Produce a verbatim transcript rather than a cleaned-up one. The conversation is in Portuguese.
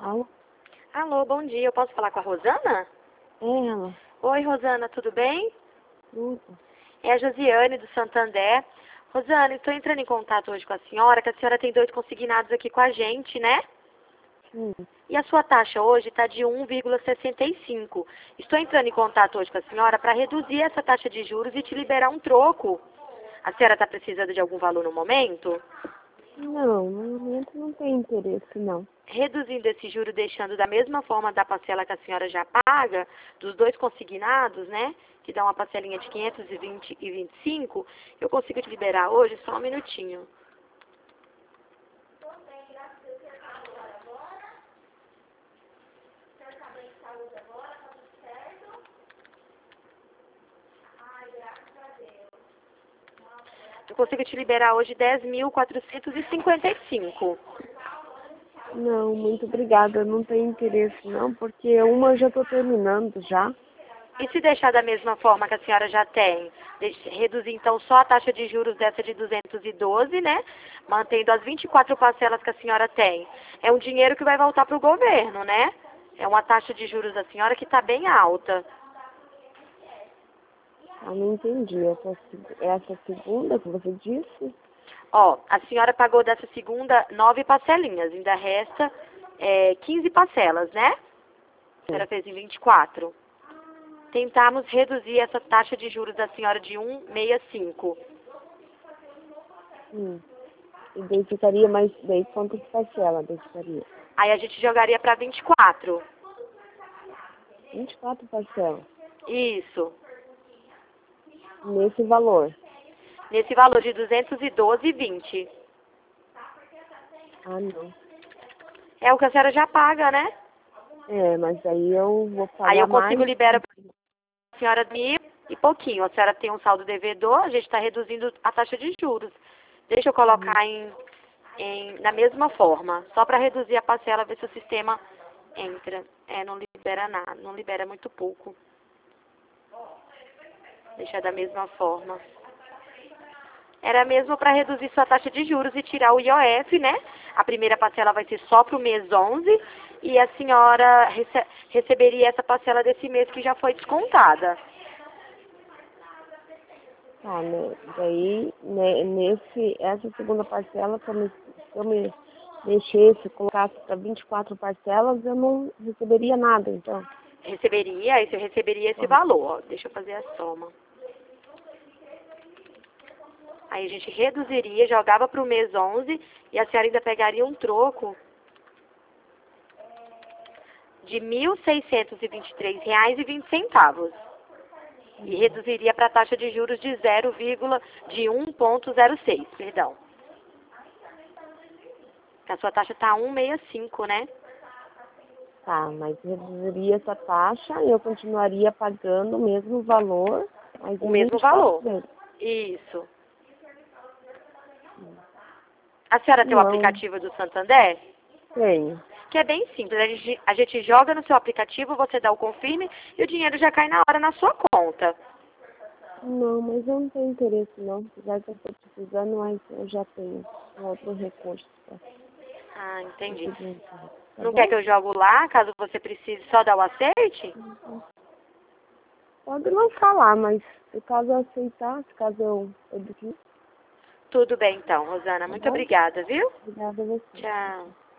Alô? Alô, bom dia. Eu posso falar com a Rosana? É ela. Oi, Rosana, tudo bem? Tudo. É a Josiane, do Santander. Rosana, estou entrando em contato hoje com a senhora, que a senhora tem dois consignados aqui com a gente, né? Sim. E a sua taxa hoje está de um vírgula sessenta e cinco. Estou entrando em contato hoje com a senhora para reduzir essa taxa de juros e te liberar um troco. A senhora está precisando de algum valor no momento? Não, no momento não tem interesse, não. Reduzindo esse juro, deixando da mesma forma da parcela que a senhora já paga, dos dois consignados, né, que dá uma parcelinha de quinhentos e vinte e vinte e cinco, eu consigo te liberar hoje, só um minutinho. Eu consigo te liberar hoje dez mil quatrocentos e cinquenta e cinco. Não, muito obrigada. Não tem interesse, não, porque uma eu já estou terminando já. E se deixar da mesma forma que a senhora já tem? Deixe- reduzir então só a taxa de juros dessa de duzentos e doze, né? Mantendo as vinte e quatro parcelas que a senhora tem. É um dinheiro que vai voltar para o governo, né? É uma taxa de juros da senhora que está bem alta. Eu não entendi. Essa, seg- essa segunda que você disse? Ó, a senhora pagou dessa segunda nove parcelinhas, ainda resta é, quinze parcelas, né? A senhora fez em vinte e quatro. Tentamos reduzir essa taxa de juros da senhora de um vírgula sessenta e cinco. Hum. E daí ficaria mais... Daí quantas parcelas daí ficaria? Aí a gente jogaria para vinte e quatro. vinte e quatro parcelas. Isso. Nesse valor. Nesse valor de duzentos e doze e vinte. Ah, não. É o que a senhora já paga, né? É, mas aí eu vou Aí pagar eu consigo mais. liberar para a senhora mil e pouquinho. A senhora tem um saldo devedor, a gente está reduzindo a taxa de juros. Deixa eu Uhum. colocar em, em, na mesma forma, só para reduzir a parcela, ver se o sistema entra. É, não libera nada, não libera muito pouco. Deixa da mesma forma. Era mesmo para reduzir sua taxa de juros e tirar o I O F, né? A primeira parcela vai ser só para o mês onze e a senhora rece receberia essa parcela desse mês que já foi descontada. Tá, né? Daí, né, nesse, essa segunda parcela, se eu me, se eu me mexesse, colocasse para vinte e quatro parcelas, eu não receberia nada, então. Receberia, aí você receberia esse Ó, valor. Ó. Deixa eu fazer a soma. Aí a gente reduziria, jogava para o mês onze e a senhora ainda pegaria um troco de mil seiscentos e vinte e três reais e vinte centavos. E reduziria para a taxa de juros de zero, de um vírgula zero seis, perdão. A sua taxa está um vírgula sessenta e cinco, né? tá, mas reduziria essa taxa e eu continuaria pagando o mesmo valor, mas O em mesmo vinte e quatro valor. vezes. Isso. A senhora tem o Não, aplicativo do Santander? tenho. Que é bem simples. A gente, a gente joga no seu aplicativo, você dá o confirme e o dinheiro já cai na hora na sua conta. Não, mas eu não tenho interesse não. Apesar que eu estou precisando, mas eu já tenho um outro recurso para Ah, entendi. conseguir entrar. Tá Não quer bom? que eu jogo lá, caso você precise só dar o acerte? Pode não falar, mas se caso eu aceitar, se caso eu, eu decidir, Tudo bem então, Rosana. tá Muito bom? obrigada, viu? Obrigada a você. Tchau.